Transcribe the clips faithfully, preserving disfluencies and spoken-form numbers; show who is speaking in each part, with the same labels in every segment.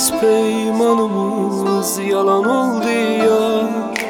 Speaker 1: Biz peymanımız yalan oldu ya.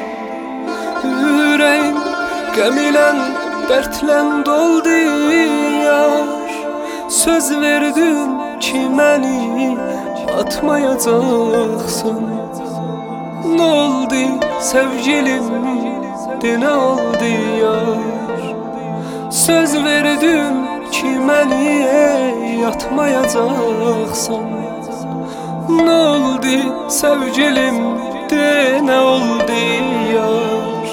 Speaker 1: Yüreğim gəm ilə, dərdlə doldu yar. Söz verdin ki məni atmayacaqsan. Ne oldu sevgilim, de ne oldu yar. Söz verdin ki məni atmayacaqsan. Ne oldu sevgilim, de ne oldu yar.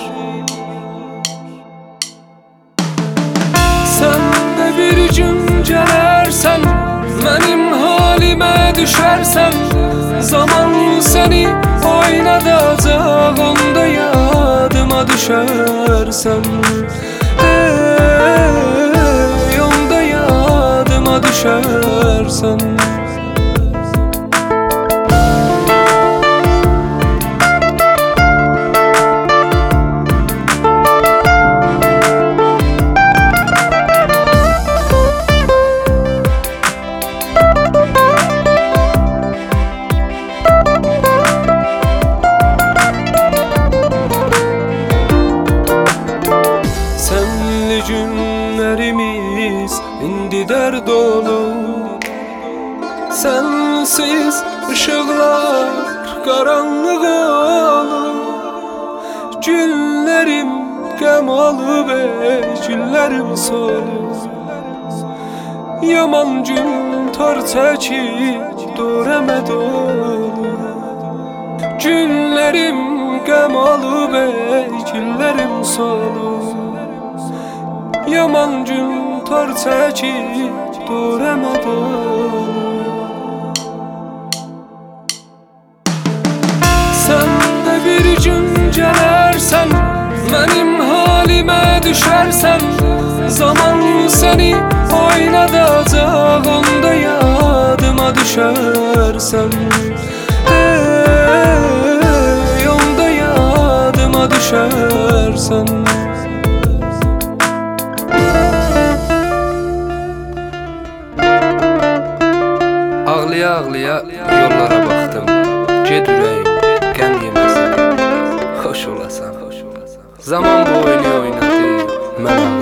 Speaker 1: Sen de bir gün gələrsən, mənim halimə düşərsən. Zaman seni oynadacaq, onda yadıma düşərsən. Hey, onda yadıma düşərsən. Günlerimiz indi dert dolu. Sensiz ışıklar karanlık olur. Günlerim gəm alıp günlerim solur. Yaman gün tar çəkib dörəmə dolu. Günlerim gəm alıp günlerim solur. Yaman gün tar çəkib dörəmə dolu. Sən də bir gün gələrsən, mənim halimə düşərsən. Zaman səni oynadacaq, onda yadıma düşərsən. Hey, onda yadıma düşərsən.
Speaker 2: Ağlaya ağlaya yollara baktım. Ged ürəyim, qəm yeməsən. Xoş olasan, xoş olasan. Zaman bu oyunu oynadı, mən